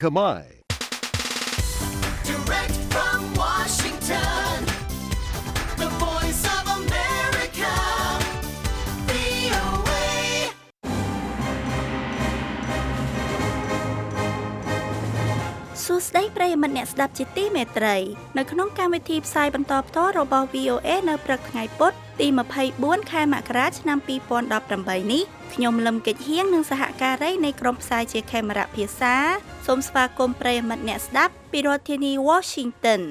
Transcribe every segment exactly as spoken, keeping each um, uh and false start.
Kamai. Direct from Washington, the voice of America, វី អូ เอ សួស្តីប្រិយមិត្តអ្នកស្ដាប់ជាទីមេត្រីនៅក្នុងកម្មវិធីផ្សាយបន្តផ្ទាល់របស់ វី អូ เอ នៅព្រឹកថ្ងៃពុធទីម្ភៃបួនខែមករាឆ្នាំពីរពាន់ដប់ប្រាំបីនេះខ្ញុំលឹមកិច្ចហៀងនិងសហការីនៃក្រុមផ្សាយជាខេមរៈភាសាសូមស្វាគមន៍ប្រិយមិត្តអ្នកស្ដាប់ពីរដ្ឋធានី Washington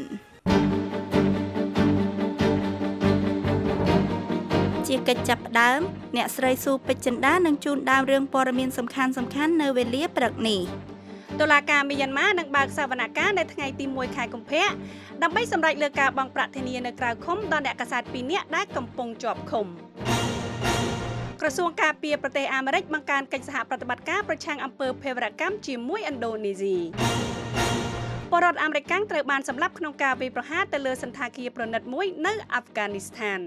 ជាកិច្ចចាប់ផ្ដើមអ្នកស្រីស៊ូពេជ្រចិន្តានឹងជូនដើមរឿងព័ត៌មានសំខាន់ៗនៅវេលាព្រឹកនេះតុលាការមីយ៉ាន់ម៉ានឹងបើកសវនកម្មនៅថ្ងៃទីមួយខែកុម្ភៈដើម្បីសម្រេចលើការបង់ប្រាក់ធានានៅក្រៅឃុំដល់អ្នកកាសែតពីរនាក់ដែលកំពុងជាប់ឃុំក្រសួងការពារប្រទេសអាមេរិកបង្កើនកិច្ចសហប្រតិបត្តិការប្រឆាំងអំពើភេរវកម្មជាមួយឥណ្ឌូនេស៊ីពលរដ្ឋអាមេរិកត្រូវបានសម្លាប់ក្នុងការវាយប្រហារទៅលើសណ្ឋាគារប្រណិតមួយនៅអាហ្វហ្គានីស្ថាន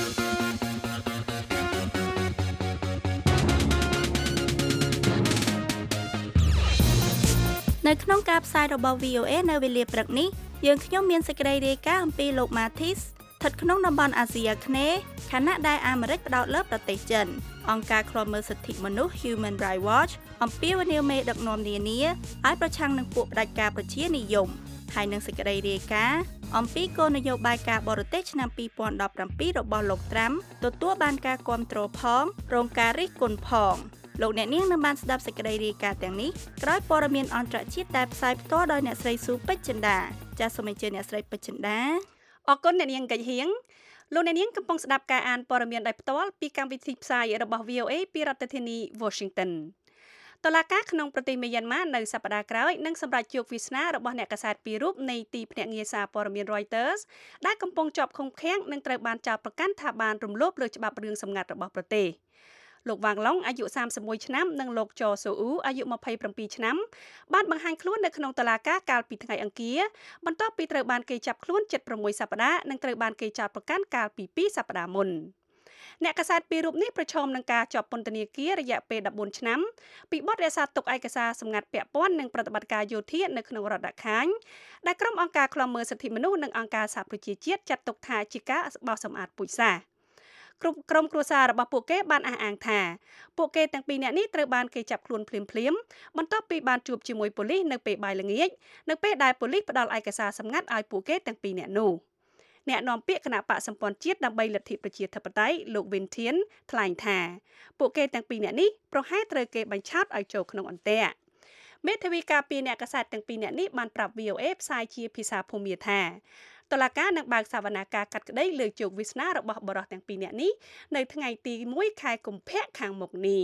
នៅក្នុងការផ្សាយរបស់ វី អូ เอ នៅវេលាព្រឹកនេះយើងខ្ញុំមានសេចក្តីរាយការណ៍អំពីលោក Mattis ស្ថិតក្នុងតំបន់អាស៊ីអាគ្នេយ៍ខណៈដែលអាមេរិកផ្ដោតលើប្រទេសចិនអង្គការឃ្លាំមើលសិទ្ធិមនុស្ស Human Rights Watch អំពាវនាវមេដឹកនាំនានាឲ្យប្រឆាំងនឹងពួកផ្ដាច់ការប្រជានិយមហើយនឹងសេចក្តីរាយការណ៍អំពីគោលនយោបាយការបរទេសឆ្នាំពីរពាន់ដប់ប្រាំពីររបស់លោកត្រាំទទួលបានការគាំទ្រផងរងការរិះគន់ផងលោកអ្នកនាងនឹងបានស្ដាប់សេចក្តីរាយការណ៍ទាំងនេះក្រោយព័ត៌មានអន្តរជាតិដែលផ្សាយផ្ទាល់ដោយអ្នកស្រីស៊ូពេជ្រចិន្តាចាសសូមអញ្ជើញអ្នកស្រីពេជ្រចិន្តាអរគុណអ្នកនាងកិច្ចហៀងលោកអ្នកនាងកំពុងស្ដាប់ការអានព័ត៌មានដោយផ្ទាល់ពីកម្មវិធីផ្សាយរបស់ វី អូ เอ ពីរដ្ឋធានី Washington តុលាការក្នុងប្រទេសមីយ៉ាន់ម៉ានៅសប្តាហ៍ក្រោយនឹងសម្រេចជោគវាសនារបស់អ្នកកាសែតពីររូបនៃទីភ្នាក់ងារសារព័ត៌មាន Reuters ដែលកំពុងជាប់ឃុំឃាំងនិងត្រូវបានចោទប្រកាន់ថាបានរំលោភលើច្បាប់រឿងសម្ងាត់របស់ប្រទេសលោកវ៉ាងឡុងអាយុសាមសិបមួយឆ្នាំនិងលោកចសូអ៊ូអាយុម្ភៃប្រាំពីរឆ្នាំបានបង្ហាញខ្លួននៅក្នុងតុលាការកាលពីថ្ងៃអង្គារបន្ទាប់ពីត្រូវបានគេចាប់ខ្លួនជិតប្រាំមួយសប្តាហ៍និងត្រូវបានគេចោទប្រកាន់កាលពីពីរសប្តាហ៍មុនអ្នកកាសែតពីររូបនេះប្រឈមនឹងការជាប់ពន្ធនាគាររយៈពេលដប់បួនឆ្នាំពីបទរក្សាទុកឯកសារសម្ងាត់ពាក់ព័ន្ធនឹងប្រតិបត្តិការយោធានៅក្នុងរដ្ឋដាក់ខាញដែលក្រុមអង្គការឃ្លាំមើលសិទ្ធិមនុស្សនិងអង្គការសហប្រជាជាតិចាត់ទុកថាជាការបោះសម្អាតពូជសាសន៍គ្រប់ក្រុមគ្រួសាររបស់ពួកគេបានអះអាងថាពួកគេទាំងពីរនាក់នេះត្រូវបានគេចាប់ខ្លួនភ្លាមៗបន្ទាប់ពីបានជួបជាមួយប៉ូលីសនៅពេលបាយល្ងាចនៅពេលដែលប៉ូលីសផ្ដល់ឯកសារសម្ងាត់ឲ្យពួកគេទាំងពីរនាក់នោះអ្នកនាំពាក្យគណៈបកសម្ព័ន្ធជាតិដើម្បីលទ្ធិប្រជាធិបតេយ្យលោកវិនធានថ្លែងថាពួកគេទាំងពីរនាក់នេះប្រហែលត្រូវគេបញ្ឆោតឲ្យចូលក្នុងអន្ទាក់មេធាវីការពារអ្នកកាសែតទាំងពីរនាក់នេះបានប្រាប់ វី អូ เอ ផ្សាយជាភាសាភូមាថាតុលាការនឹងបើកសវនាការកាត់ក្តីលើជោគវាសនារបស់បរិសុទ្ធទាំងពីរនាក់នេះនៅថ្ងៃទីមួយខែកុម្ភៈខាងមុខនេះ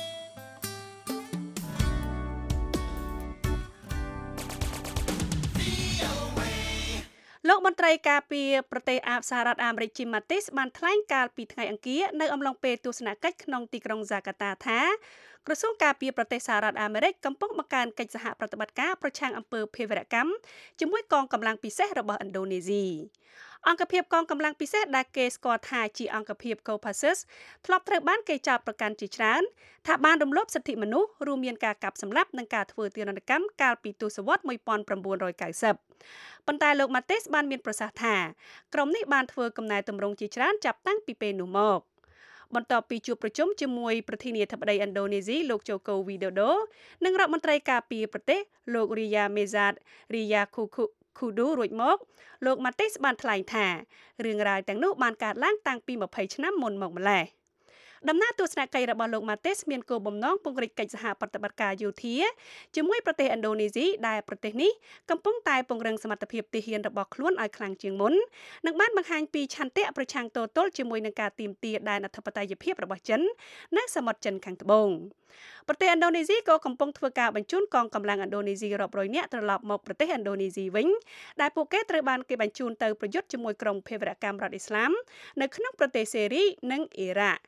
លោកមន្ត្រីការពារប្រទេសអាសហរដ្ឋអាមេរិក Jim Mattis បានថ្លែងកាលពីថ្ងៃអង្គារនៅអំឡុងពេលទស្សនកិច្ចក្នុងទីក្រុងហ្សាកាតាថាក្រសួងការពារប្រទេសសហរដ្ឋអាមេរិកកំពុងបង្កើនកិច្ចសហប្រតិបត្តិការប្រឆាំងអំពើភេរវកម្មជាមួយកងកម្លាំងពិសេសរបស់ឥណ្ឌូនេស៊ីអង្គភាពកងកម្លាំងពិសេសដែលគេស្គាល់ថាជាអង្គភាព Kopassus ធ្លាប់ត្រូវបានគេចោទប្រកាន់ជាច្រើនថាបានរំលោភសិទ្ធិមនុស្សរួមមានការកាប់សម្លាប់និងការធ្វើទារុណកម្មកាលពីទសវត្សរ៍មួយពាន់ប្រាំបួនរយកៅសិបប៉ុន្តែលោក Mattis បានមានប្រសាសន៍ថាក្រុមនេះបានធ្វើកំណែទម្រង់ជាច្រើនចាប់តាំងពីពេលនោះមកបន្ទាប់ពីជួបប្រជុំជាមួយប្រធានាធិបតីឥណ្ឌូនេស៊ីលោក Joko Widodo និងរដ្ឋមន្ត្រីការពារប្រទេសលោក Ria Mizard Riyakudu រួចមកលោក Mattis បានថ្លែងថារឿងរ៉ាវទាំងនោះបានកើតឡើងតាំងពីម្ភៃឆ្នាំមុនមកម្ល៉េះដំណើរទស្សនកិច្ចរបស់លោក Mattis មានគោលបំណងពង្រីកកិច្ចសហប្រតិបត្តិការយោធាជាមួយប្រទេសឥណ្ឌូនេស៊ីដែលប្រទេសនេះកំពុងតែពង្រឹងសមត្ថភាពទាហានរបស់ខ្លួនឲ្យខ្លាំងជាងមុននិងបានបង្ហាញពីឆន្ទៈប្រឆាំងតទល់ជាមួយនឹងការទាមទារដែនអធិបតេយ្យភាពរបស់ចិននៅសមុទ្រចិនខាងត្បូងប្រទេសឥណ្ឌូនេស៊ីក៏កំពុងធ្វើការបញ្ជូនកងកម្លាំងឥណ្ឌូនេស៊ីរាប់រយនាក់ត្រឡប់មកប្រទេសឥណ្ឌូនេស៊ីវិញដែលពួកគេត្រូវបានគេបញ្ជូនទៅប្រយុទ្ធជាមួយក្រុមភេរវកម្មរដ្ឋអ៊ីស្លាមនៅក្នុងប្រទេសសេរីនិងអ៊ីរ៉ាក់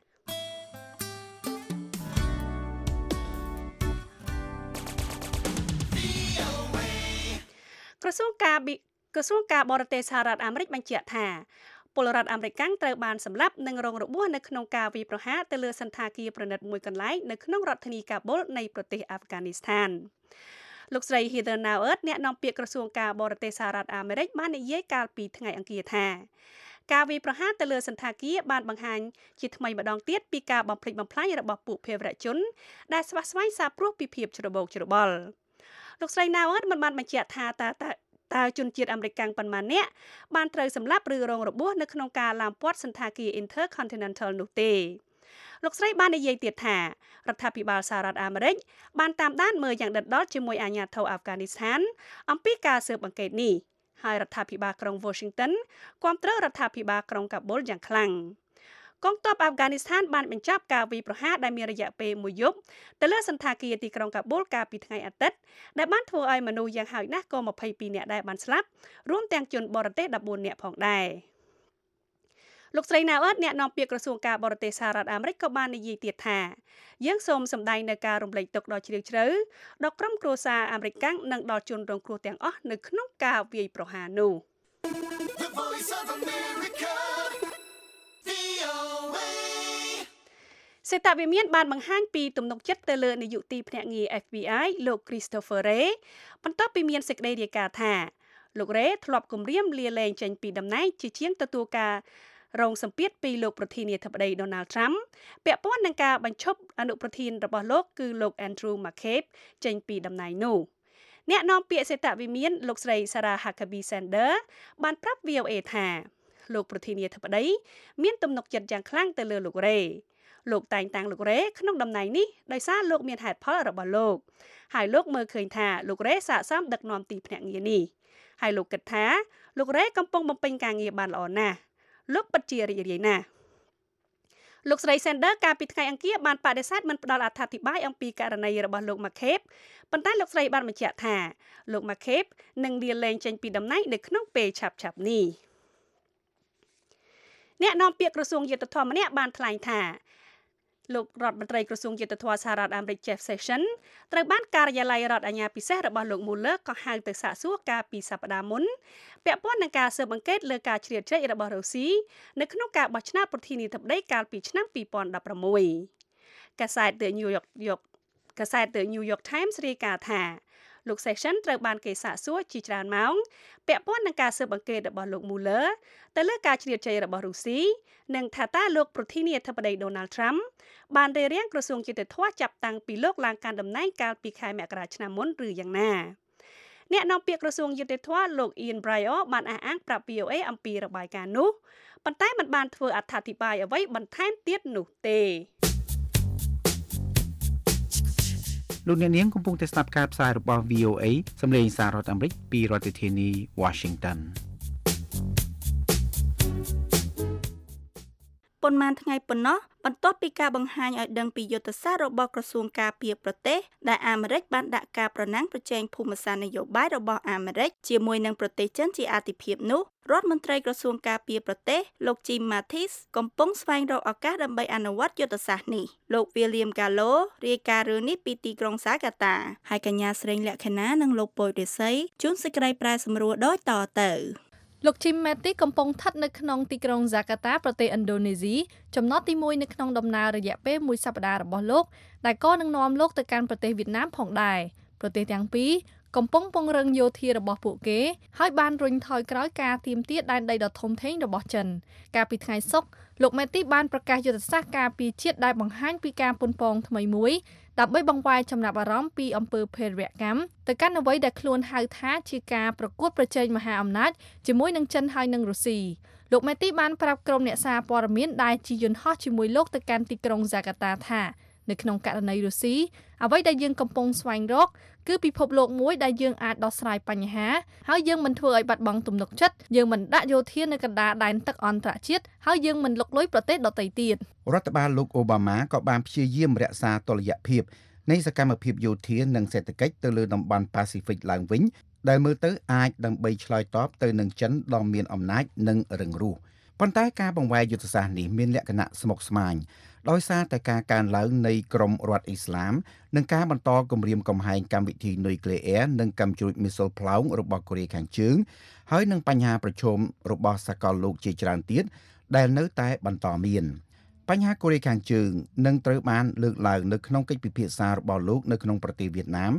ក្រសួងការក្រសួងការបរទេសសហរដ្ឋអាមេរិកបញ្ជាក់ថាពលរដ្ឋអាមេរិកត្រូវបានសម្លាប់និងរងរបួសនៅក្នុងការវាយប្រហារទៅលើសណ្ឋាគារប្រណិតមួយកន្លែងនៅក្នុងរដ្ឋធានីកាបូលនៃប្រទេសអាហ្វហ្គានីស្ថានលោកស្រី Heather Nauert អ្នកនាំពាក្យក្រសួងការបរទេសសហរដ្ឋអាមេរិកបាននិយាយកាលពីថ្ងៃអង្គារថាការវាយប្រហារទៅលើសន្តាគារបានបង្ហាញជាថ្មីម្ដងទៀតពីការបំផ្លិចបំផ្លាញរបស់ពួកភេរវជនដែលស្វះស្វែងសារព្រោះពីភាពច្របូកច្របល់លោកស្រី Nauert មិនបានបញ្ជាក់ថាតើតើតើជនជាតិអាមេរិកកាំងប៉ុន្មាននាក់បានត្រូវសម្លាប់ឬរងរបួសនៅក្នុងការឡាមព័ទ្ធសន្តាគារ Intercontinental នោះទេលោកស្រីបាននិយាយទៀតថារដ្ឋាភិបាលសហរដ្ឋអាមេរិកបានតាមដានមើលយ៉ាងដិតដល់ជាមួយអាជ្ញាធរអាហ្វហ្គានីស្ថានអំពីការស៊ើបអង្កេតនេះហើយរដ្ឋាភិបាលក្រុង Washington គាំទ្ររដ្ឋាភិបាលក្រុងកាប៊ុលយ៉ាងខ្លាំងកងទ័ពអាហ្វហ្គានីស្ថានបានបញ្ចប់ការវាយប្រហារដែលមានរយៈពេលមួយយប់ទៅលើសន្តាគារទីក្រុងកាប៊ុលកាលពីថ្ងៃអាទិត្យដែលបានធ្វើឲ្យមនុស្សយ៉ាងហោចណាស់ក៏ម្ភៃពីរនាក់ដែរបានស្លាប់រួមទាំងជនបរទេសដប់បួននាក់ផងដែរលោកស្រី Nauert អ្នកនាំពាក្យក្រសួងការបរទេសសហរដ្ឋអាមេរិកក៏បាននិយាយទៀតថាយើងសូមសម្ដែងនៅការរំលែកទុក្ខដ៏ជ្រាលជ្រៅដល់ក្រុមគ្រួសារអាមេរិកកាំងនិងដល់ជនរងគ្រោះទាំងអស់នៅក្នុងការវាយប្រហារនោះសេតវិមានបានបង្ហាញពីទំនុកចិត្តទៅលើនាយកទីភ្នាក់ងារ F B I លោក Christopher Wray បន្ទាប់ពីមានសេចក្តីរាយការណ៍ថាលោក Wray ធ្លាប់គំរាមលាលែងចេញពីតំណែងជាជាងទទួលការរងសម្ពាធពីលោកប្រធានាធិបតី Donald Trump ពាក់ព័ន្ធនឹងការបញ្ឈប់អនុប្រធានរបស់លោកគឺលោក Andrew McCabe ចេញពីតំណែងនោះអ្នកនាំពាក្យសេតវិមានលោកស្រី Sarah Huckabee Sanders បានប្រាប់ V O A ថាលោកប្រធានាធិបតីមានទំនុកចិត្តយ៉ាងខ្លាំងទៅលើលោក Wray លោកតែងតាំងលោក Wray ក្នុងតំណែងនេះដោយសារលោកមានហេតុផលរបស់លោកហើយលោកមើលឃើញថាលោក Wray ស័ក្តិសមដឹកនាំទីភ្នាក់ងារនេះហើយលោកគិតថាលោក Wray កំពុងបំពេញការងារបានល្អណាស់លោកពិតជារីករាយណាស់លោកស្រី Sanders កាលពីថ្ងៃអង្គារបានបដិសេធមិនផ្ដល់អត្ថាធិប្បាយអំពីករណីរបស់លោក McCabe ប៉ុន្តែលោកស្រីបានបញ្ជាក់ថាលោក McCabe នឹងលាលែងចេញពីតំណែងនៅក្នុងពេលឆាប់ៗនេះអ្នកនាំពាក្យក្រសួងយុទ្ធភ័ពម្នាក់បានថ្លែងថាលោករដ្ឋមន្ត្រីក្រសួងយុទ្ធភ័ពសហរដ្ឋអាមេរិក Jeff Sessions ត្រូវបានការិយាល័យរដ្ឋអាជ្ញាពិសេសរបស់លោក Mueller ក៏ហៅទៅសាកសួរកាលពីសប្តាហ៍មុនពាក់ព័ន្ធនឹងការស៊ើបអង្កេតលើការជ្រៀតជ្រែករបស់រុស្ស៊ីនៅក្នុងការបោះឆ្នោតប្រធានាធិបតីកាលពីឆ្នាំពីរពាន់ដប់ប្រាំមួយកាសែត The New York York កាសែត The New York Times រាយការណ៍ថាលោក Sessions ត្រូវបានគេសាកសួរជាច្រើនម៉ោងពាក់ព័ន្ធនឹងការស៊ើបអង្កេតរបស់លោក Mueller ទៅលើការជ្រៀតជ្រែករបស់រុស្ស៊ីនិងថាតើលោកប្រធានាធិបតី Donald Trump បានរារាំងក្រសួងយុត្តិធម៌ចាប់តាំងពីលោកឡើងកាន់តំណែងកាលពីខែមករាឆ្នាំមុនឬយ៉ាងណាអ្នកនាំពាក្យក្រសួងយុត្តិធម៌លោក Ian Bryer បានអះអាងប្រាប់ V O A អំពីរបាយការណ៍នោះប៉ុន្តែមិនបានធ្វើអត្ថាធិប្បាយអ្វីបន្ថែមទៀតនោះទេលោកអ្នកនាងកំពុងតែស្ដាប់ការផ្សាយរបស់ V O A សម្លេងសាររដ្ឋអាមេរិកពីរដ្ឋធានី Washington ប៉ុន្មានថ្ងៃប៉ុណ្ណោះបន្ទាប់ពីការបង្ហាញឲ្យដឹងពីយុទ្ធសាស្ត្ររបស់ក្រសួងការពារប្រទេសដែលអាមេរិកបានដាក់ការប្រណាំងប្រជែងភូមិសាស្ត្រនយោបាយរបស់អាមេរិកជាមួយនឹងប្រទេសចិនជាអាទិភាពនោះរដ្ឋមន្ត្រីក្រសួងការពារប្រទេសលោក Jim Mattis កំពុងស្វែងរកឱកាសដើម្បីអនុវត្តយុទ្ធសាស្ត្រនេះលោក William Gallo រាយការណ៍រឿងនេះពីទីក្រុងសាកាតាហើយកញ្ញាស្រីលក្ខណានិងលោកពុយរិស័យជួនសេចក្តីប្រែសម្រួលដូចតទៅលោក Jim Mattis កំពុងស្ថិតនៅក្នុងទីក្រុង Jakarta ប្រទេសឥណ្ឌូនេស៊ីចំណត់ទីមួយនៅក្នុងដំណើររយៈពេលមួយសប្តាហ៍របស់លោកដែលក៏នឹងនាំលោកទៅកាន់ប្រទេសវៀតណាមផងដែរប្រទេសទាំងពីរកំពុងពង្រឹងយោធារបស់ពួកគេហើយបានរុញថយក្រោយការទាមទារដែនដីដ៏ធំធេងរបស់ចិនកាលពីថ្ងៃសុក្រលោក Mattis បានប្រកាសយុទ្ធសាស្ត្រការពារជាតិដែលបង្ហាញពីការប៉ុនប៉ងថ្មីមួយដើម្បីបង្វែរចំណាប់អារម្មណ៍ពីអំពើភេរវកម្មទៅកាន់អ្វីដែលខ្លួនហៅថាជាការប្រកួតប្រជែងមហាអំណាចជាមួយនឹងចិនហើយនិងរុស្ស៊ីលោក Mattis បានប្រាប់ក្រុមអ្នកសារព័ត៌មានដែលជិះយន្តហោះជាមួយលោកទៅកាន់ទីក្រុង Jakarta ថានៅក្នុងករណីរុស្ស៊ីអ្វីដែលយើងកំពុងស្វែងរកគឺពិភពលោកមួយដែលយើងអាចដោះស្រាយបញ្ហាហើយយើងមិនធ្វើឲ្យបាត់បង់ទំនុកចិត្តយើងមិនដាក់យោធានៅកណ្ដាលដែនទឹកអន្តរជាតិហើយយើងមិនលុកលុយប្រទេសដទៃទៀតរដ្ឋបាលលោកអូបាម៉ាក៏បានព្យាយាមរក្សាតុល្យភាពនៃសកម្មភាពយោធានិងសេដ្ឋកិច្ចទៅលើតំបន់ប៉ាស៊ីហ្វិកឡើងវិញដែលមើលទៅអាចដើម្បីឆ្លើយតបទៅនឹងចិនដ៏មានអំណាចនិងរឹងរូសប៉ុន្តែការបង្វែរយុទ្ធសាស្ត្រនេះមានលក្ខណៈស្មុគស្មាញដោយសារតែការកើនឡើងនៃក្រមរដ្ឋអ៊ីស្លាមនិងការបន្តគម្រាមកំហែងកម្មវិធីនុយក្លេអ៊ែរនិងកាំជ្រួចមីស៊ីលផ្លោងរបស់កូរ៉េខាងជើងហើយនឹងបញ្ហាប្រឈមរបស់សកលលោកជាច្រើនទៀតដែលនៅតែបន្តមានបញ្ហាកូរ៉េខាងជើងនឹងត្រូវបានលើកឡើងនៅក្នុងកិច្ចពិភាក្សារបស់លោកនៅក្នុងប្រទេសវៀតណាម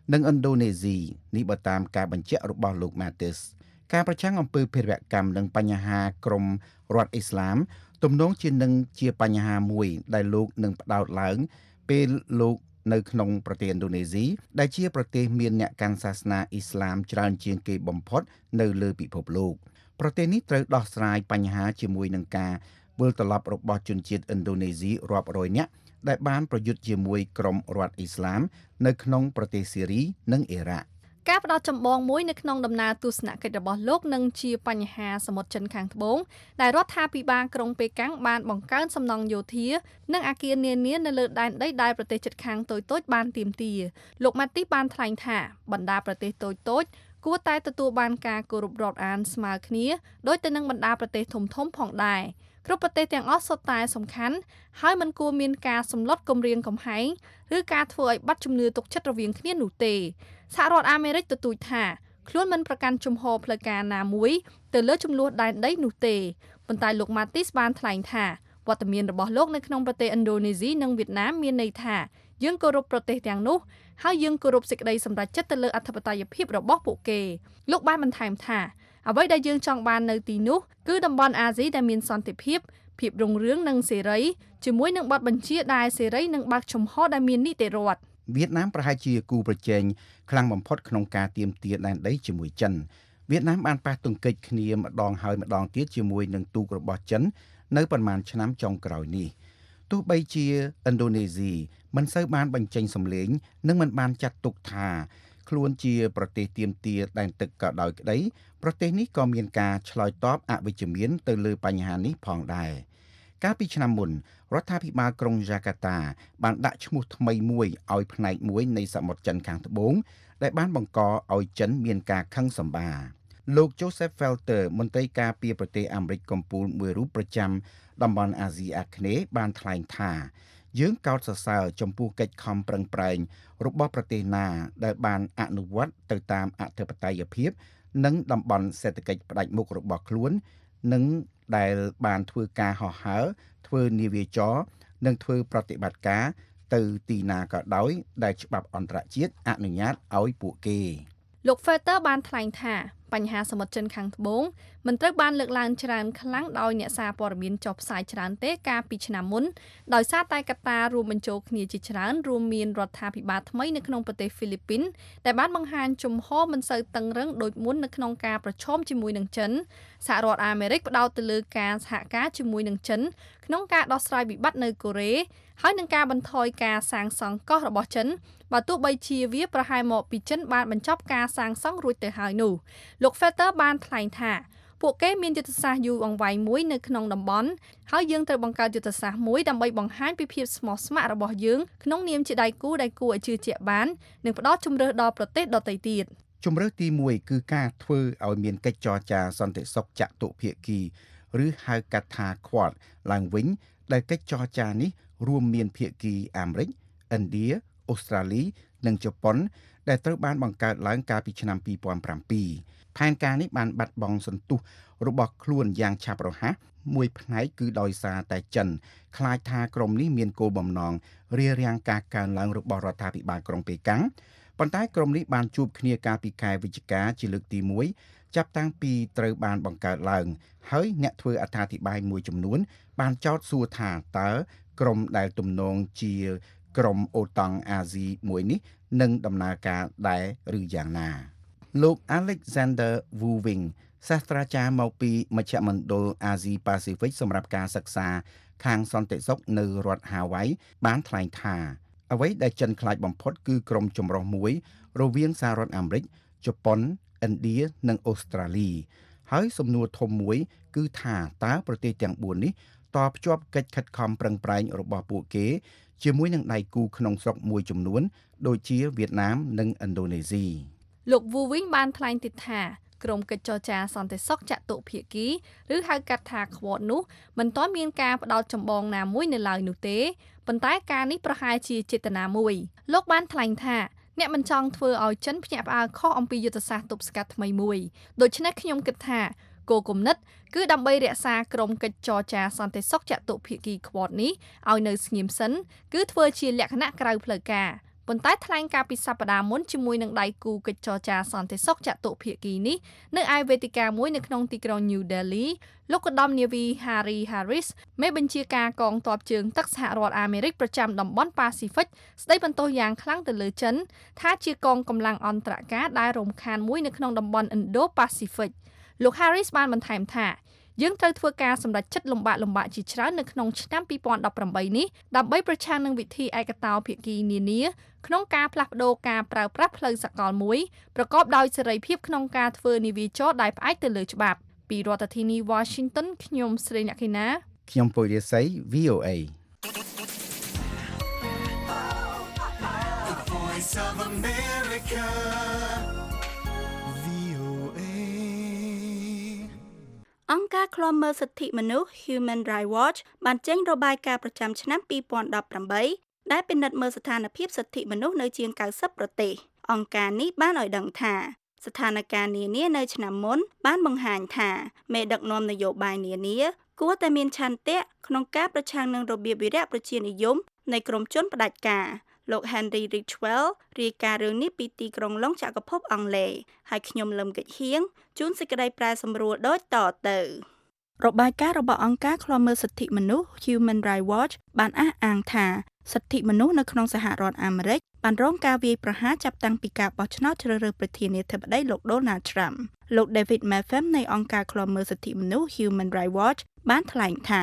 និងឥណ្ឌូនេស៊ីនេះបើតាមការបញ្ជាក់របស់លោក Mattis ការប្រឆាំងអំពើភេរវកម្មនិងបញ្ហាក្រមរដ្ឋអ៊ីស្លាមទំនងជានឹងជាបញ្ហាមួយដែលលោកនឹងផ្ដោតឡើងពេលលោកនៅក្នុងប្រទេសឥណ្ឌូនេស៊ីដែលជាប្រទេសមានអ្នកកាន់សាសនាអ៊ីស្លាមច្រើនជាងគេបំផុតនៅលើពិភពលោកប្រទេសនេះត្រូវដោះស្រាយបញ្ហាជាមួយនឹងការវិលត្រឡប់របស់ជនជាតិឥណ្ឌូនេស៊ីរាប់រយនាក់ដែលបានប្រយុទ្ធជាមួយក្រុមរដ្ឋអ៊ីស្លាមនៅក្នុងប្រទេសស៊ីរីនិងអ៊ីរ៉ាក់ការផ្ដោតចម្បងមួយនៅក្នុងដំណើរទស្សនកិច្ចរបស់លោកនឹងជាបញ្ហាសមុទ្រចិនខាងត្បូងដែលរដ្ឋាភិបាលក្រុងប៉េកាំងបានបង្កើនសំណង់យោធានិងអគារនានានៅលើដែនដីដែលប្រទេសជិតខាងតូចៗបានទាមទារលោកម៉ាទីបានថ្លែងថាបណ្ដាប្រទេសតូចៗគួរតែទទួលបានការគោរពរាប់អានស្មើគ្នាដោយទៅនឹងបណ្ដាប្រទេសធំៗផងដែរគ្រប់ប្រទេសទាំងអស់សុទ្ធតែសំខាន់ហើយមិនគួរមានការសម្លុតគំរាមកំហែងឬការធ្វើឲ្យបាត់ជំនឿទុកចិត្តរវាងគ្នានោះទេសហរដ្ឋអាមេរិកទទូចថាខ្លួនមិនប្រកាន់ជំហរផ្លូវការណាមួយទៅលើចំនួនដែនដីនោះទេប៉ុន្តែលោក Mattis បានថ្លែងថាវត្តមានរបស់លោកនៅក្នុងប្រទេសឥណ្ឌូនេស៊ីនិងវៀតណាមមានន័យថាយើងគោរពប្រទេសទាំងនោះហើយយើងគោរពសេចក្តីសម្រេចចិត្តទៅលើអធិបតេយ្យភាពរបស់ពួកគេលោកបានបន្ថែមថាអ្វីដែលយើងចង់បាននៅទីនោះគឺតំបន់អាស៊ីដែលមានសន្តិភាពភាពរុងរឿងនិងសេរីជាមួយនឹងបទបញ្ជាដែលសេរីនិងបើកចំហដែលមាននីតិរដ្ឋវៀតណាមប្រហែលជាគូប្រជែងខ្លាំងបំផុតក្នុងការទាមទារដែនដីជាមួយចិនវៀតណាមបានប៉ះទង្គិចគ្នាម្ដងហើយម្ដងទៀតជាមួយនឹងទូករបស់ចិននៅប្រមាណឆ្នាំចុងក្រោយនេះទោះបីជាឥណ្ឌូនេស៊ីមិនសូវបានបញ្ចេញសម្លេងនិងមិនបានចាត់ទុកថាខ្លួនជាប្រទេសទាមទារដែនទឹកក៏ដោយក្តីប្រទេសនេះក៏មានការឆ្លើយតបអវិជ្ជមានទៅលើបញ្ហានេះផងដែរកាលពីឆ្នាំមុនរដ្ឋាភិបាលក្រុងយ៉ាកាតាបានដាក់ឈ្មោះថ្មីមួយឲ្យផ្នែកមួយនៃសមុទ្រចិនខាងត្បូងដែលបានបង្កឲ្យចិនមានការខឹងសម្បារលោក Joseph Felter មន្ត្រីការពារប្រទេសអាមេរិកកំពូលមួយរូបប្រចាំតំបន់អាស៊ីអាគ្នេយ៍បានថ្លែងថាយើងកោតសរសើរចំពោះកិច្ចខំប្រឹងប្រែងរបស់ប្រទេសណាដែលបានអនុវត្តទៅតាមអធិបតេយ្យភាពនិងតំបន់សេដ្ឋកិច្ចផ្ដាច់មុខរបស់ខ្លួននិងដែលបានធ្វើការហោះហើរធ្វើនាវាចរនិងធ្វើប្រតិបត្តិការទៅទីណាក៏ដោយដែលច្បាប់អន្តរជាតិអនុញ្ញាតឲ្យពួកគេលោក Felter បានថ្លែងថាបញ្ហាសមុទ្រចិនខាងត្បូងមិនត្រូវបានលើកឡើងច្រើនខ្លាំងដោយអ្នកសារព័ត៌មានចុះផ្សាយច្រើនទេកាលពីឆ្នាំមុនដោយសារតែកត្តារួមបញ្ចូលគ្នាជាច្រើនរួមមានរដ្ឋាភិបាលថ្មីនៅក្នុងប្រទេសហ្វីលីពីនដែលបានបង្ហាញជំហរមិនសូវតឹងរ៉ឹងដូចមុននៅក្នុងការប្រឈមជាមួយនឹងចិនសហរដ្ឋអាមេរិកផ្ដោតទៅលើការសហការជាមួយនឹងចិនក្នុងការដោះស្រាយវិបត្តិនៅកូរ៉េហើយនឹងការបន្ថយការសាងសង់កោះរបស់ចិនបើទោះបីជាវាប្រហែលមកពីចិនបានបញ្ចប់ការសាងសង់រួចទៅហើយនោះលោក Felter បានថ្លែងថាពួកគេមានយុទ្ធសាស្ត្រយូរអង្វែងមួយនៅក្នុងតំបន់ហើយយើងត្រូវបង្កើតយុទ្ធសាស្ត្រមួយដើម្បីបង្ហាញពីភាពស្មោះស្ម័គ្ររបស់យើងក្នុងនាមជាដៃគូដែលគួរឲ្យជឿជាក់បាននិងផ្ដល់ជម្រើសដល់ប្រទេសដទៃទៀតជម្រើសទីមួយគឺការធ្វើឲ្យមានកិច្ចចរចាសន្តិសុខចតុភាគីឬហៅកាត់ថា Quad ឡើងវិញដែលកិច្ចចរចានេះរួមមានភាគីអាមេរិកឥណ្ឌាអូស្ត្រាលីនិងជប៉ុនដែលត្រូវបានបង្កើតឡើងកាលពីឆ្នាំពីរពាន់ប្រាំពីរផែនការនេះបានបាត់បង់សន្ទុះរបស់ខ្លួនយ៉ាងឆាប់រហ័សមួយផ្នែកគឺដោយសារតែចិនខ្លាចថាក្រុមនេះមានគោលបំណងរារាំងការកើនឡើងរបស់រដ្ឋាភិបាលក្រុងប៉េកាំងប៉ុន្តែក្រុមនេះបានជួបគ្នាកាលពីខែវិច្ឆិកាជាលើកទីមួយចាប់តាំងពីត្រូវបានបង្កើតឡើងហើយអ្នកធ្វើអត្ថាធិប្បាយមួយចំនួនបានចោទសួរថាតើក្រុមដែលទំនងជាក្រុមអូតង់អាស៊ីមួយនេះនឹងដំណើរការដែរឬយ៉ាងណាលោក Alexander Wu-Wing សាស្ត្រាចារ្យមកពីមជ្ឈមណ្ឌលអាស៊ីប៉ាស៊ីហ្វិកសម្រាប់ការសិក្សាខាងសន្តិសុខនៅរដ្ឋ Hawaii បានថ្លែងថាអ្វីដែលចិនខ្លាចបំផុតគឺក្រុមចម្រុះមួយរវាងសហរដ្ឋអាមេរិកជប៉ុនឥណ្ឌានិងអូស្ត្រាលីហើយសំណួរធំមួយគឺថាតើប្រទេសទាំងបួននេះតភ្ជាប់កិច្ចខិតខំប្រឹងប្រែងរបស់ពួកគេជាមួយនឹងដៃគូក្នុងស្រុកមួយចំនួនដូចជាវៀតណាមនិងឥណ្ឌូនេស៊ីលោក Wu Wing បានថ្លែងទៀតថាក្រុមកិច្ចចរចាសន្តិសុខចតុភាគីឬហៅកាត់ថា Quad នោះមិនទាន់មានការផ្ដោតចម្បងណាមួយនៅឡើយនោះទេប៉ុន្តែការនេះប្រហែលជាចេតនាមួយលោកបានថ្លែងថាអ្នកមិនចង់ធ្វើឲ្យចិនភ្ញាក់ផ្អើលខុសអំពីយុទ្ធសាស្ត្រទប់ស្កាត់ថ្មីមួយដូច្នេះខ្ញុំគិតថាគោលគំនិតគឺដើម្បីរក្សាក្រុមកិច្ចចរចាសន្តិសុខចតុភាគី Quad នេះឲ្យនៅស្ងៀមសិនគឺធ្វើជាលក្ខណៈក្រៅផ្លូវការប៉ុន្តែថ្លែងការពីសប្តាហ៍មុនជាមួយនឹងដៃគូកិច្ចចរចាសន្តិសុខចតុភាគីនេះនៅឯវេទិកាមួយនៅក្នុងទីក្រុង New Delhi លោកឧត្តមនាវី Harry Harris មេបញ្ជាការកងទ័ពជើងទឹកសហរដ្ឋអាមេរិកប្រចាំតំបន់ប៉ាស៊ីហ្វិកស្ដីបន្ទោសយ៉ាងខ្លាំងទៅលើចិនថាជាកងកម្លាំងអន្តរការដែលរំខានមួយនៅក្នុងតំបន់ Indo-Pacific លោក Harris បានបន្ថែមថាយើងត្រូវធ្វើការសម្រេចចិត្តលំបាកលំបាកជាច្រើននៅក្នុងឆ្នាំពីរពាន់ដប់ប្រាំបីនេះដើម្បីប្រឆាំងនឹងវិធីឯកតោភាគីនានាក្នុងការផ្លាស់ប្តូរការប្រើប្រាស់ផ្លូវសកលមួយប្រកបដោយសេរីភាពក្នុងការធ្វើនាវាចរដែលផ្អែកទៅលើច្បាប់ពីរដ្ឋធានី Washington ខ្ញុំស្រីអ្នកខេណាខ្ញុំពុយរាសី វី អូ เอ Voice of America អង្គការឃ្លាំមើលសិទ្ធិមនុស្ស Human Rights Watch បានចេញរបាយការណ៍ប្រចាំឆ្នាំពីរពាន់ដប់ប្រាំបីដែលពិនិត្យមើលស្ថានភាពសិទ្ធិមនុស្សនៅជាង 九十 ប្រទេសអង្គការនេះបានឲ្យដឹងថាស្ថានភាពនានានៅឆ្នាំមុនបានបង្ហាញថាមេដឹកនាំនយោបាយនានាគួរតែមានឆន្ទៈក្នុងការប្រឆាំងនឹងរបៀបវិរៈប្រជានិយមនៃក្រុមជនផ្ដាច់ការលោក Henry Ridgwell រាយការណ៍រឿងនេះពីទីក្រុងឡុងចក្រភពអង់គ្លេសហើយខ្ញុំលឹមកិច្ចហៀងជួនសេចក្តីប្រែសម្រួលដូចតទៅរបាយការណ៍របស់អង្គការឃ្លាំមើលសិទ្ធិមនុស្ស Human Rights Watch បានអះអាងថាសិទ្ធិមនុស្សនៅក្នុងសហរដ្ឋអាមេរិកបានរងការវាយប្រហារចាប់តាំងពីការបោះឆ្នោតជ្រើសរើសប្រធានាធិបតីលោក Donald Trump លោក David Malcolm នៃអង្គការឃ្លាំមើលសិទ្ធិមនុស្ស Human Rights Watch បានថ្លែងថា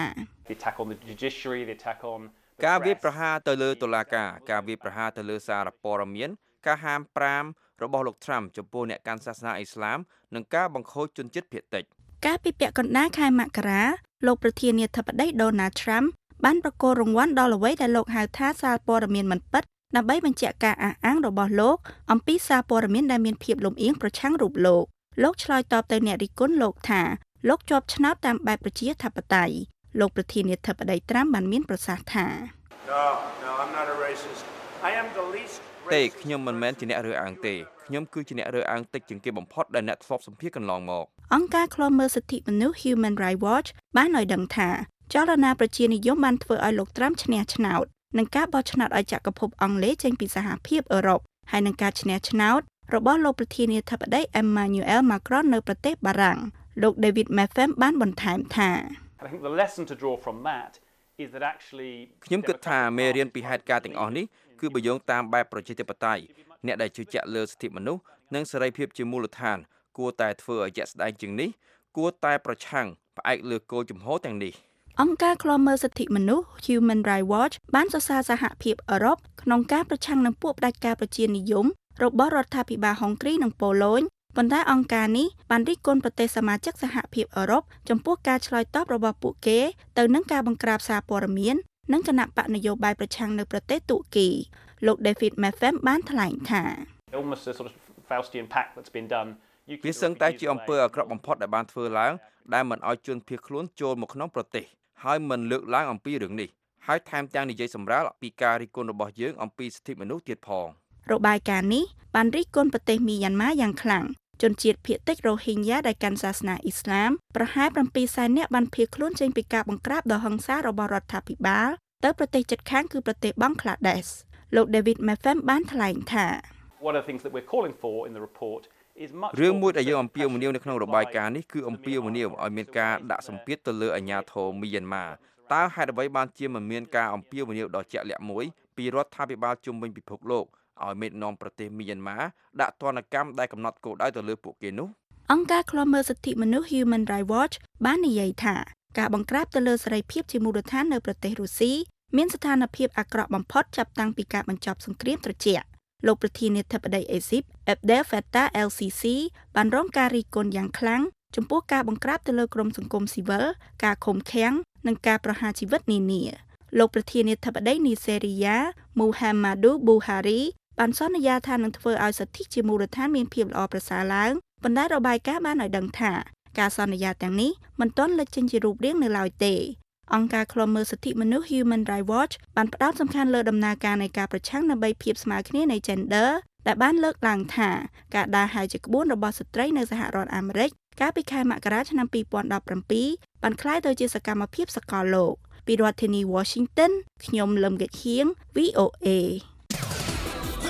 ការវាយប្រហារទៅលើតុលាការការវាយប្រហារទៅលើសារព័ត៌មានការហាមប្រាមរបស់លោក Trump ចំពោះអ្នកកាន់សាសនាអ៊ីស្លាមនិងការបង្ខូចជនជាតិភាគតិចកាលពីពាក់កណ្ដាលខែមករាលោកប្រធានាធិបតី Donald Trump បានប្រកល់រង្វាន់ដល់អ្វីដែលលោកហៅថាសារព័ត៌មានមិនពិតដើម្បីបញ្ជាក់ការអះអាងរបស់លោកអំពីសារព័ត៌មានដែលមានភាពលំអៀងប្រឆាំងរូបលោកលោកឆ្លើយតបទៅអ្នករិះគន់លោកថាលោកជាប់ឆ្នោតតាមបែបប្រជាធិបតេយ្យលោកប្រធានាធិបតី Trump បានមានប្រសាសន៍ថា No, no, I'm not a racist. I am the least racist. ទេខ្ញុំមិនមែនជាអ្នករើសអើងទេខ្ញុំគឺជាអ្នករើសអើងតិចជាងគេបំផុតដែលអ្នកធ្លាប់សម្ភាសកន្លងមកអង្គការឃ្លាំមើលសិទ្ធិមនុស្ស Human Rights Watch បានឲ្យដឹងថាចលនាប្រជានិយមបានធ្វើឲ្យលោក Trump ឈ្នះឆ្នោតនឹងការបោះឆ្នោតឲ្យចក្រភពអង់គ្លេសចេញពីសហភាពអឺរ៉ុបហើយនឹងការឈ្នះឆ្នោតរបស់លោកប្រធានាធិបតី Emmanuel Macron នៅប្រទេសបារាំងលោក David Malcolm បានបន្ថែមថា I think the lesson to draw from that is that actually ខ្ញុំគិតថាមេរៀនពីហេតុការណ៍ទាំងអស់នេះគឺបើយោងតាមបែបប្រជាធិបតេយ្យអ្នកដែលជឿជាក់លើសិទ្ធិមនុស្សនិងសេរីភាពជាមូលដ្ឋានគួរតែធ្វើឲ្យជាក់ស្ដែងជាងនេះគួរតែប្រឆាំងផ្អែកលើគោលជំហរទាំងនេះអង្គការឃ្លាំមើលសិទ្ធិមនុស្ស Human Rights Watch បានសរសើរសហភាពអឺរ៉ុបក្នុងការប្រឆាំងនឹងពួកផ្ដាច់ការប្រជានិយមរបស់រដ្ឋាភិបាលហុងគ្រីនិងប៉ូឡូញប៉ុន្តែអង្គការនេះបានរិះគន់ប្រទេសសមាជិកសហភាពអឺរ៉ុបចំពោះការឆ្លើយតបរបស់ពួកគេទៅនឹងការបង្ក្រាបសារព័ត៌មាននិងគណៈបកនយោបាយប្រឆាំងនៅប្រទេសទូគីលោក David Malcolm បានថ្លែងថា almost a sort of Faustian pact that's been done វាសឹងតែជាអំពើអាក្រក់បំផុតដែលបានធ្វើឡើងដែលមិនឲ្យជនភៀសខ្លួនចូលមកក្នុងប្រទេសហើយមិនលើកឡើងអំពីរឿងនេះហើយថែមទាំងនិយាយសម្រាលពីការរិះគន់របស់យើងអំពីសិទ្ធិមនុស្សទៀតផងរបាយការណ៍នេះបានរិះគន់ប្រទេសមីយ៉ាន់ម៉ាយ៉ាងខ្លាំងជនជាតិភាគតិចរ៉ូហីញ៉ាដែលកាន់សាសនាអ៊ីស្លាមប្រហែល bảyសែននាក់បានភៀសខ្លួនចេញពីការបង្ក្រាបដ៏ហិង្សារបស់រដ្ឋាភិបាលទៅប្រទេសជិតខាងគឺប្រទេសបង់ក្លាដេសលោក David Malcolm បានថ្លែងថា One of the things that we're calling for in the report is much រឿងមួយដែលយើងអំពាវនាវនៅក្នុងរបាយការណ៍នេះគឺអំពាវនាវឲ្យមានការដាក់សម្ពាធទៅលើអាជ្ញាធរមីយ៉ាន់ម៉ាតើហេតុអ្វីបានជាមិនមានការអំពាវនាវដ៏ជាក់លាក់មួយពីរដ្ឋាភិបាលជុំវិញពិភពលោកឲ្យមេដឹកនាំប្រទេសមីយ៉ាន់ម៉ាដាក់ទណ្ឌកម្មដែលកំណត់គោលដៅទៅលើពួកគេនោះអង្គការឃ្លាំមើលសិទ្ធិមនុស្ស Human Rights Watch បាននិយាយថាការបង្ក្រាបទៅលើសេរីភាពជាមូលដ្ឋាននៅប្រទេសរុស្ស៊ីមានស្ថានភាពអាក្រក់បំផុតចាប់តាំងពីការបញ្ចប់សង្គ្រាមត្រជាក់លោកប្រធានាធិបតីអេស៊ីប Abdel Fattah el-Sisi បានរងការរិះគន់យ៉ាងខ្លាំងចំពោះការបង្ក្រាបទៅលើក្រុមសង្គមស៊ីវិលការឃុំឃាំងនិងការប្រហារជីវិតនានាលោកប្រធានាធិបតីនីសេរីយ៉ា Muhammadu Buhari បានសន្យាថានឹងធ្វើឲ្យសិទ្ធិជាមូលដ្ឋានមានភាពល្អប្រសើរឡើងប៉ុន្តែរបាយការណ៍បានឲ្យដឹងថាការសន្យាទាំងនេះមិនទាន់លេចចេញជារូបរាងនៅឡើយទេអង្គការឃ្លាំមើលសិទ្ធិមនុស្ស Human Rights Watch បានផ្ដោតសំខាន់លើដំណើរការនៃការប្រឆាំងដើម្បីភាពស្មើគ្នានៃ gender ដែលបានលើកឡើងថាការដើរហើរជាក្បួនរបស់ស្ត្រីនៅសហរដ្ឋអាមេរិកកាលពីខែមករាឆ្នាំពីរពាន់ដប់ប្រាំពីរបានក្លាយទៅជាសកម្មភាពសកលលោកពីរដ្ឋធានី Washington ខ្ញុំលឹមកិច្ចហៀង វី អូ เอ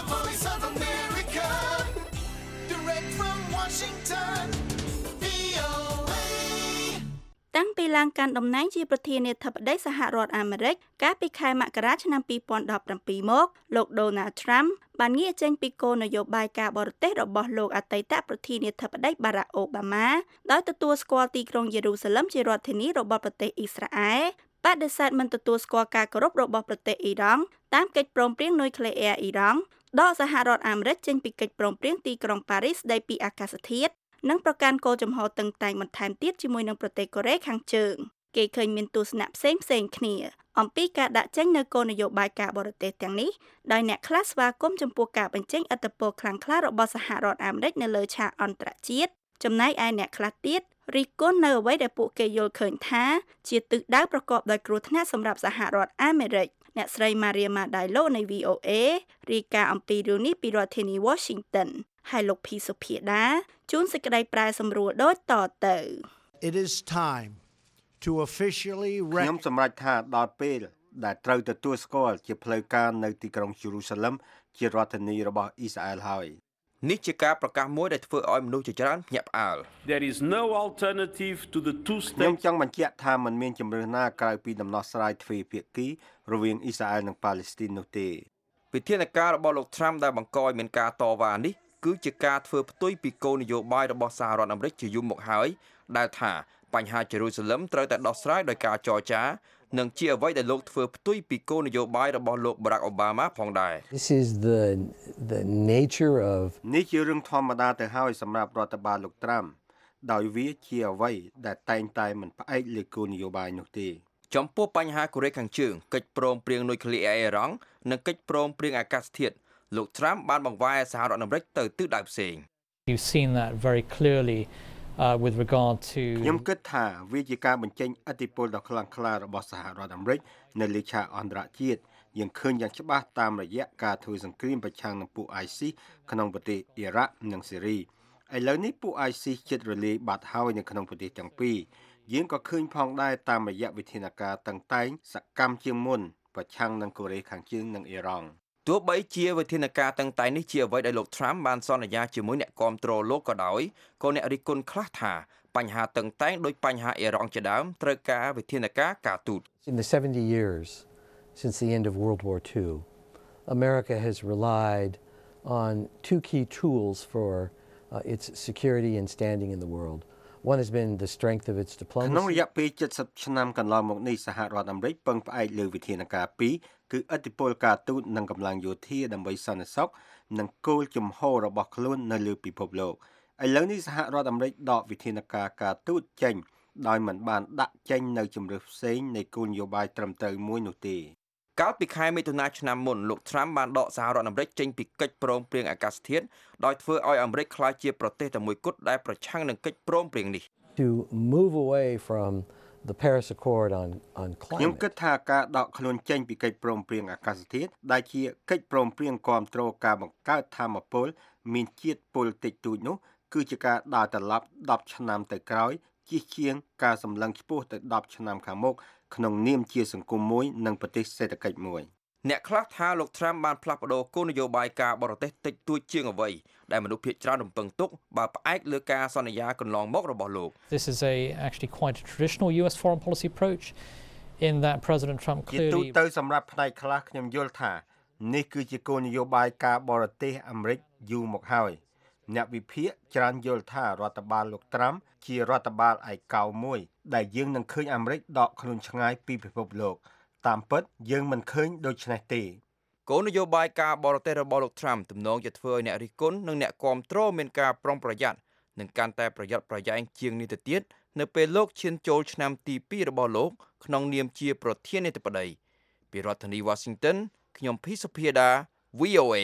Washington វី អូ เอតាំងពីឡើងកាន់តំណែងជាប្រធានាធិបតីសហរដ្ឋអាមេរិកកាលពីខែមករាឆ្នាំពីរពាន់ដប់ប្រាំពីរមកលោក Donald Trump បានងាកចេញពីគោលនយោបាយការបរទេសរបស់លោកអតីតប្រធានាធិបតី Barack Obama ដោយទទួលស្គាល់ទីក្រុងយេរូសាឡឹមជារដ្ឋធានីរបស់ប្រទេសអ៊ីស្រាអែលបដិសេធមិនទទួលស្គាល់ការគោរពរបស់ប្រទេសអ៊ីរ៉ង់តាមកិច្ចព្រមព្រៀងនុយក្លេអ៊ែរអ៊ីរ៉ង់ដកសហរដ្ឋអាមេរិកចេញពីកិច្ចព្រមព្រៀងទីក្រុងប៉ារីសស្តីពីអាកាសធាតុនិងប្រកាន់គោលចំហតឹងតែងបន្ថែមទៀតជាមួយនឹងប្រទេសកូរ៉េខាងជើងគេឃើញមានទស្សនៈផ្សេងផ្សេងគ្នាអំពីការដាក់ចេញនូវគោលនយោបាយការបរទេសទាំងនេះដោយអ្នកខ្លះស្វាគមន៍ចំពោះការបញ្ចេញឥទ្ធិពលខ្លាំងក្លារបស់សហរដ្ឋអាមេរិកនៅលើឆាកអន្តរជាតិចំណែកឯអ្នកខ្លះទៀតរិះគន់នៅអ្វីដែលពួកគេយល់ឃើញថាជាទិសដៅប្រកបដោយគ្រោះថ្នាក់សម្រាប់សហរដ្ឋអាមេរិកអ្នកស្រី Maria Madalo នៃ វី អូ เอ រាយការណ៍អំពីរឿងនេះពីរដ្ឋធានី Washington ហើយលោកភីសុភាដាជួនសេចក្តីប្រែសម្រួលដូចតទៅ It is time to officially ខ្ញុំសម្រេចថាដល់ពេលដែលត្រូវទទួលស្គាល់ជាផ្លូវការនៅទីក្រុងយេរូសាឡឹមជារដ្ឋធានីរបស់អ៊ីស្រាអែលហើយនេះជាការប្រកាសមួយដែលធ្វើឲ្យមនុស្សជាច្រើនភ្ញាក់ផ្អើល There is no alternative to the two ខ្ញុំ state ចង់បញ្ជាក់ថាมันមានជំរឿនណាក្រៅពីដំណោះស្រាយទ្វេភាគីរវាងអ៊ីស្រាអែលនិងប៉ាឡេស្ទីននោះទេវិធានការរបស់លោក Trump ដែលបង្កឲ្យមានការតវ៉ានេះគឺជាការធ្វើផ្ទុយពីគោលនយោបាយរបស់សហរដ្ឋអាមេរិកជាយូរមកហើយដែលថាបញ្ហាយេរូសាឡឹមត្រូវតែដោះស្រាយដោយការចរចានិងជាអ្វីដែលលោកធ្វើផ្ទុយពីគោលនយោបាយរបស់លោក Barack Obama ផងដែរ This is the the nature of នេះជារឿងធម្មតាទៅហើយសម្រាប់រដ្ឋបាលលោក Trump ដោយវាជាអ្វីដែលតែងតែមិនផ្អែកលើគោលនយោបាយនោះទេចំពោះបញ្ហាកូរ៉េខាងជើងកិច្ចព្រមព្រៀងនុយក្លេអ៊ែរអ៊ីរ៉ង់និងកិច្ចព្រមព្រៀងអាកាសធាតុលោក Trump បានបង្វែរសហរដ្ឋអាមេរិកទៅទិសដៅផ្សេង You've seen that very clearly uh, with regard to ខ្ញុំគិតថាវាជាការបញ្ចេញឥទ្ធិពលដ៏ខ្លាំងក្លារបស់សហរដ្ឋអាមេរិកនៅលើឆាកអន្តរជាតិយើងឃើញយ៉ាងច្បាស់តាមរយៈការធ្វើសង្គ្រាមប្រឆាំងនឹងពួក ISIS ក្នុងប្រទេសអ៊ីរ៉ាក់និងស៊េរីឥឡូវនេះពួក ISIS ជិតរលាយបាត់ហើយនៅក្នុងប្រទេសទាំងពីរយើងក៏ឃើញផងដែរតាមរយៈវិធានការតឹងតែងសកម្មជាងមុនប្រឆាំងនឹងកូរ៉េខាងជើងនិងអ៊ីរ៉ង់ទោះបីជាវិធានការតឹងតែងនេះជាអ្វីដែលលោក Trump បានសន្យាជាមួយអ្នកគាំទ្រលោកក៏ដោយក៏អ្នករិះគន់ខ្លះថាបញ្ហាតឹងតែងដោយបញ្ហាអ៊ីរ៉ង់ជាដើមត្រូវការវិធានការការទូត In the seventy years since the end of World War Two, America has relied on two key tools for uh, its security and standing in the world. One has been the strength of its diplomacy. ក្នុងរយៈពេលเจ็ดสิบឆ្នាំកន្លងមកនេះសហរដ្ឋអាមេរិកពឹងផ្អែកលើវិធានការពីរគឺឥទ្ធិពលការទូតនិងកម្លាំងយោធាដើម្បីសន្តិសុខនិងគោលជំហររបស់ខ្លួននៅលើពិភពលោកឥឡូវនេះសហរដ្ឋអាមេរិកដកវិធានការការទូតចេញដោយមិនបានដាក់ចេញនៅជំរើសផ្សេងនៃគោលនយោបាយត្រឹមត្រូវមួយនោះទេកាលពីខែមិថុនាឆ្នាំមុនលោក Trump បានដកសហរដ្ឋអាមេរិកចេញពីកិច្ចព្រមព្រៀងអាកាសធាតុដោយធ្វើឲ្យអាមេរិកក្លាយជាប្រទេសតែមួយគត់ដែលប្រឆាំងនឹងកិច្ចព្រមព្រៀងនេះ To move away from the Paris Accord on on climate ខ្ញុំគិតថាការដកខ្លួនចេញពីកិច្ចព្រមព្រៀងអាកាសធាតុដែលជាកិច្ចព្រមព្រៀងគាំទ្រការបង្កើតថាមពលមានជាតិពុលតិចតួចនោះគឺជាការដើរត្រឡប់ដប់ឆ្នាំទៅក្រោយជាជាងការសម្លឹងឆ្ពោះទៅដប់ឆ្នាំខាងមុខក្នុងនាមជាសង្គមមួយនិងប្រទេសសេដ្ឋកិច្ចមួយអ្នកខ្លះថាលោក Trump បានផ្លាស់ប្ដូរគោលនយោបាយការបរទេសតិចតួចជាងអ្វីដែលមនុស្សភាគច្រើនរំពឹងទុកបើផ្អែកលើការសន្យាកន្លងមករបស់លោក This is a actually quite a traditional U S foreign policy approach in that President Trump clearly ទូទៅសម្រាប់ផ្នែកខ្លះខ្ញុំយល់ថានេះគឺជាគោលនយោបាយការបរទេសអាមេរិកយូរមកហើយអ្នកវិភាគច្រើនយល់ថារដ្ឋបាលលោក Trump ជារដ្ឋបាលឯកោមួយដែលយើងនឹងឃើញអាមេរិកដកខ្លួនឆ្ងាយពីពិភពលោកតាមពិតយើងមិនឃើញដូច្នេះទេគោលនយោបាយការបរទេសរបស់លោក Trump ទំនងជាធ្វើឲ្យអ្នករិះគន់និងអ្នកគាំទ្រមានការប្រុងប្រយ័ត្ននិងកាន់តែប្រយ័ត្នប្រយែងជាងនេះទៅទៀតនៅពេលលោកឈានចូលឆ្នាំទីពីររបស់លោកក្នុងនាមជាប្រធានាធិបតីពីរដ្ឋធានី Washington ខ្ញុំភីសុភាដា វី អូ เอ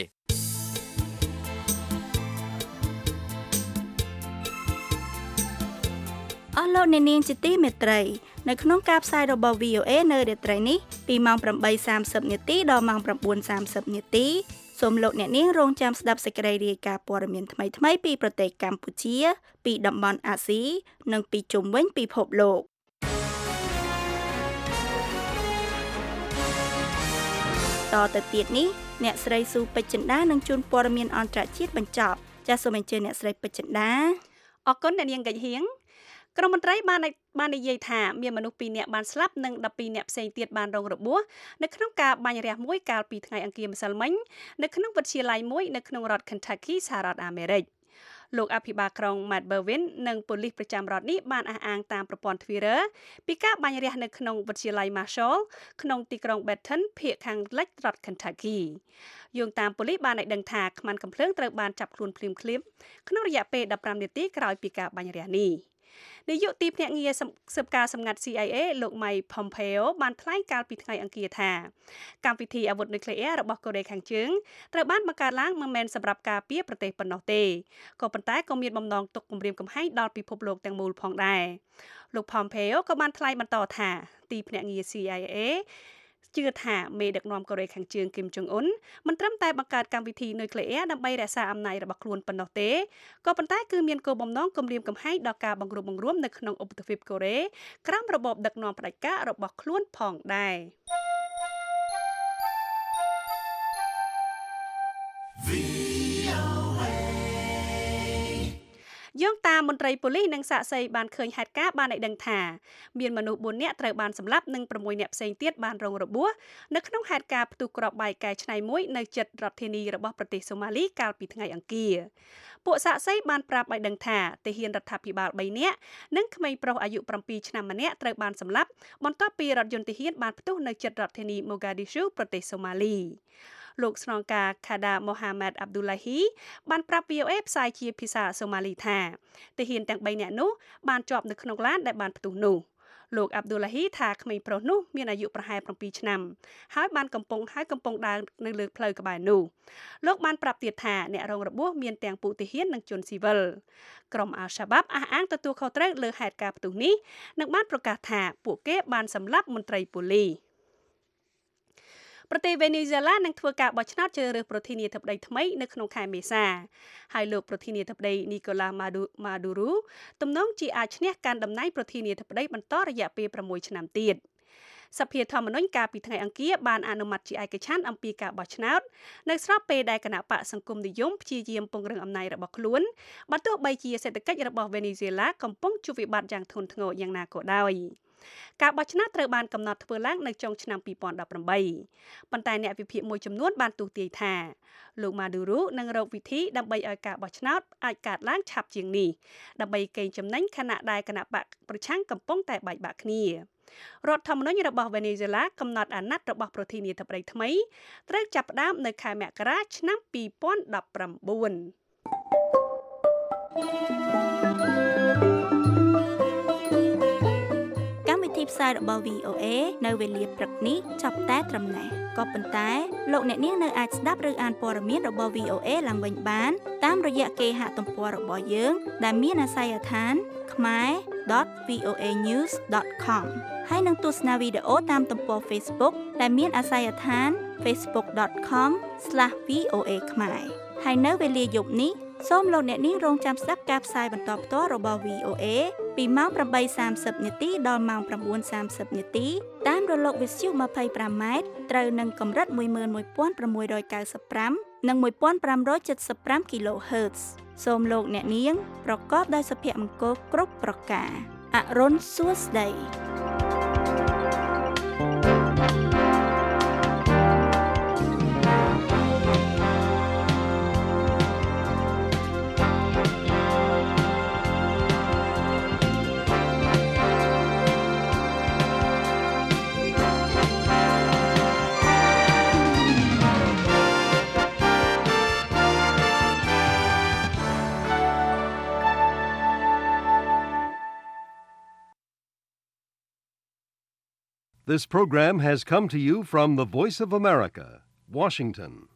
អស់លោកអ្នកនាងជាទីមេត្រីនៅក្នុងការផ្សាយរបស់ វី អូ เอ នៅរាត្រីនេះពីម៉ោង ប្រាំបីសាមសិប នាទីដល់ម៉ោង ៩ សាមសិប នាទីសូមលោកអ្នកនាងរងចាំស្ដាប់សេចក្តីរាយការណ៍ព័ត៌មានថ្មីៗពីប្រទេសកម្ពុជាពីតំបន់អាស៊ីនិងពីជុំវិញពិភពលោកតទៅទៀតនេះអ្នកស្រីស៊ូពេជ្រចិន្តានឹងជូនព័ត៌មានអន្តរជាតិបញ្ចប់ចាសសូមអញ្ជើញអ្នកស្រីពេជ្រចិន្តាអរគុណអ្នកនាងកិច្ចហៀងក្រុមមន្ត្រីបានបាននិយាយថាមានមនុស្សពីរនាក់បានស្លាប់និងដប់ពីរនាក់ផ្សេងទៀតបានរងរបួសនៅក្នុងការបាញ់រះមួយកាលពីថ្ងៃអង្គារម្សិលមិញនៅក្នុងវិទ្យាល័យមួយនៅក្នុងរដ្ឋ Kentucky សហរដ្ឋអាមេរិកលោកអភិបាលក្រុង Matt Berwin និងប៉ូលីសប្រចាំរដ្ឋនេះបានអះអាងតាមប្រព័ន្ធ Twitter ពីការបាញ់រះនៅក្នុងវិទ្យាល័យ Marshall ក្នុងទីក្រុង Benton ភាគខាងលិចរដ្ឋ Kentucky យោងតាមប៉ូលីសបានឲ្យដឹងថាខ្មាន់កំភ្លើងត្រូវបានចាប់ខ្លួនភ្លាមៗក្នុងរយៈពេលដប់ប្រាំនាទីក្រោយពីការបាញ់រះនេះនាយកទីភ្នាក់ងារស៊ើបការសម្ងាត់ C I A លោក Mike Pompeo បានថ្លែងកាលពីថ្ងៃអង្គារថាកម្មវិធីអាវុធនុយក្លេអ៊ែររបស់កូរ៉េខាងជើងត្រូវបានបង្កើតឡើងមិនមែនសម្រាប់ការពារប្រទេសប៉ុណ្ណោះទេក៏ប៉ុន្តែក៏មានបំណងទុកគំរាមកំហែងដល់ពិភពលោកទាំងមូលផងដែរលោក Pompeo ក៏បានថ្លែងបន្តថាទីភ្នាក់ងារ C I Aជឿថាមេដឹកនាំកូរ៉េខាងជើងគីមចុងអ៊ុនមិនត្រឹមតែបង្កើតកម្មវិធីនុយក្លេអ៊ែរដើម្បីរក្សាអំណាចរបស់ខ្លួនប៉ុណ្ណោះទេក៏ប៉ុន្តែគឺមានគោលបំណងគំរាមកំហែងដល់ការបង្រួបបង្រួមនៅក្នុងឧបទ្វីបកូរ៉េក្រោមរបបដឹកនាំផ្ដាច់ការរបស់ខ្លួនផងដែរយោងតាមមន្ត្រីប៉ូលីសនិងសាក្សីបានឃើញហេតុការណ៍បានឲ្យដឹងថាមានមនុស្សបួននាក់ត្រូវបានសម្លាប់និងប្រាំមួយនាក់ផ្សេងទៀតបានរងរបួសនៅក្នុងហេតុការណ៍ផ្ទុះគ្រាប់បែកកែច្នៃមួយនៅជិតរដ្ឋធានីរបស់ប្រទេសសូម៉ាលីកាលពីថ្ងៃអង្គារពួកសាក្សីបានប្រាប់ឲ្យដឹងថាទាហានរដ្ឋាភិបាលបីនាក់និងក្មេងប្រុសអាយុប្រាំពីរឆ្នាំម្នាក់ត្រូវបានសម្លាប់បន្ទាប់ពីរថយន្តទាហានបានផ្ទុះនៅជិតរដ្ឋធានី Mogadishu ប្រទេសសូម៉ាលីលោកស្នងការ Khada Mohamad Abdullahi បានប្រាប់ V O A ផ្សាយជាភាសាសូម៉ាលីថាទាហានទាំងបីនាក់នោះបានជាប់នៅក្នុងឡានដែលបានផ្ទុះនោះលោក Abdullahi ថាក្មេងប្រុសនោះមានអាយុប្រហែលប្រាំពីរឆ្នាំហើយបានកំពុងហើយកំពុងដើរនៅលើផ្លូវក្បែរនោះលោកបានប្រាប់ទៀតថាអ្នករងរបួសមានទាំងពួកទាហាននិងជនស៊ីវិលក្រុម Al-Shabaab អះអាងទទួលខុសត្រូវលើហេតុការណ៍ផ្ទុះនេះនិងបានប្រកាសថាពួកគេបានសម្លាប់មន្ត្រីប៉ូលីសប្រទេសវេណេស៊ុយឡានឹងធ្វើការបោះឆ្នោតជ្រើសរើសប្រធានាធិបតីថ្មីនៅក្នុងខែមេសាហើយលោកប្រធានាធិបតីនីកូឡាម៉ាឌូរូទំនងជាអាចឈ្នះកាន់តំណែងប្រធានាធិបតីបន្តរយៈពេលប្រាំមួយឆ្នាំទៀតសភាធម្មនុញ្ញកាលពីថ្ងៃអង្គារបានអនុម័តជាឯកច្ឆន្ទអំពីការបោះឆ្នោតនៅស្របពេលដែលគណៈបកសង្គមនិយមព្យាយាមពង្រឹងអំណាចរបស់ខ្លួនបើទោះបីជាសេដ្ឋកិច្ចរបស់វេណេស៊ុយឡាកំពុងជួបវិបត្តិយ៉ាងធ្ងន់ធ្ងរយ៉ាងណាក៏ដោយការបោះឆ្នោតត្រូវបានកំណត់ធ្វើឡើងនៅចុងឆ្នាំពីរពាន់ដប់ប្រាំបីប៉ុន្តែអ្នកវិភាគមួយចំនួនបានទូទាយថាលោកម៉ាឌូរូនឹងរកវិធីដើម្បីឲ្យការបោះឆ្នោតអាចកើតឡើងឆាប់ជាងនេះដើម្បីកេងចំណេញខណៈដែលគណៈបកប្រឆាំងកំពុងតែបែកបាក់គ្នារដ្ឋធម្មនុញ្ញរបស់វេណេស៊ុយឡាកំណត់អាណត្តិរបស់ប្រធានាធិបតីថ្មីត្រូវចាប់ផ្ដើមនៅខែមករាឆ្នាំពីរពាន់ដប់ប្រាំបួនផ្សាយរបស់ V O A នៅវេលាព្រឹកនេះចាប់តែត្រឹមនេះក៏ប៉ុន្តែលោកអ្នកនាងនៅអាចស្ដាប់ឬអានព័ត៌មានរបស់ V O A ឡើងវិញបានតាមរយៈគេហទំព័ររបស់យើងដែលមានអាសយដ្ឋាន khmae dot voa news dot com ហើយនឹងទស្សនាវីដេអូតាមទំព័រ Facebook ដែលមានអាសយដ្ឋាន facebook dot com slash v o a khmae ហើយនៅវេលាយប់នេះសូមលោកអ្នកនាងរងចាំស្ដាប់ការផ្សាយបន្តផ្ទាល់របស់ V O A ពីម៉ោងប្រាំបីសាមសិបនាទីដល់ម៉ោងប្រាំបួនសាមសិបនាទីតាមរលកវិទ្យុ ยี่สิบห้า ម៉ែត្រត្រូវនឹងកម្រិត một nghìn một trăm sáu mươiห้า និង một nghìn năm trăm七十ห้า kHz សូមលោកអ្នកនាងប្រកបដោយសុភមង្គលគ្រប់ប្រការអរុនសួស្តី This program has come to you from the Voice of America, Washington.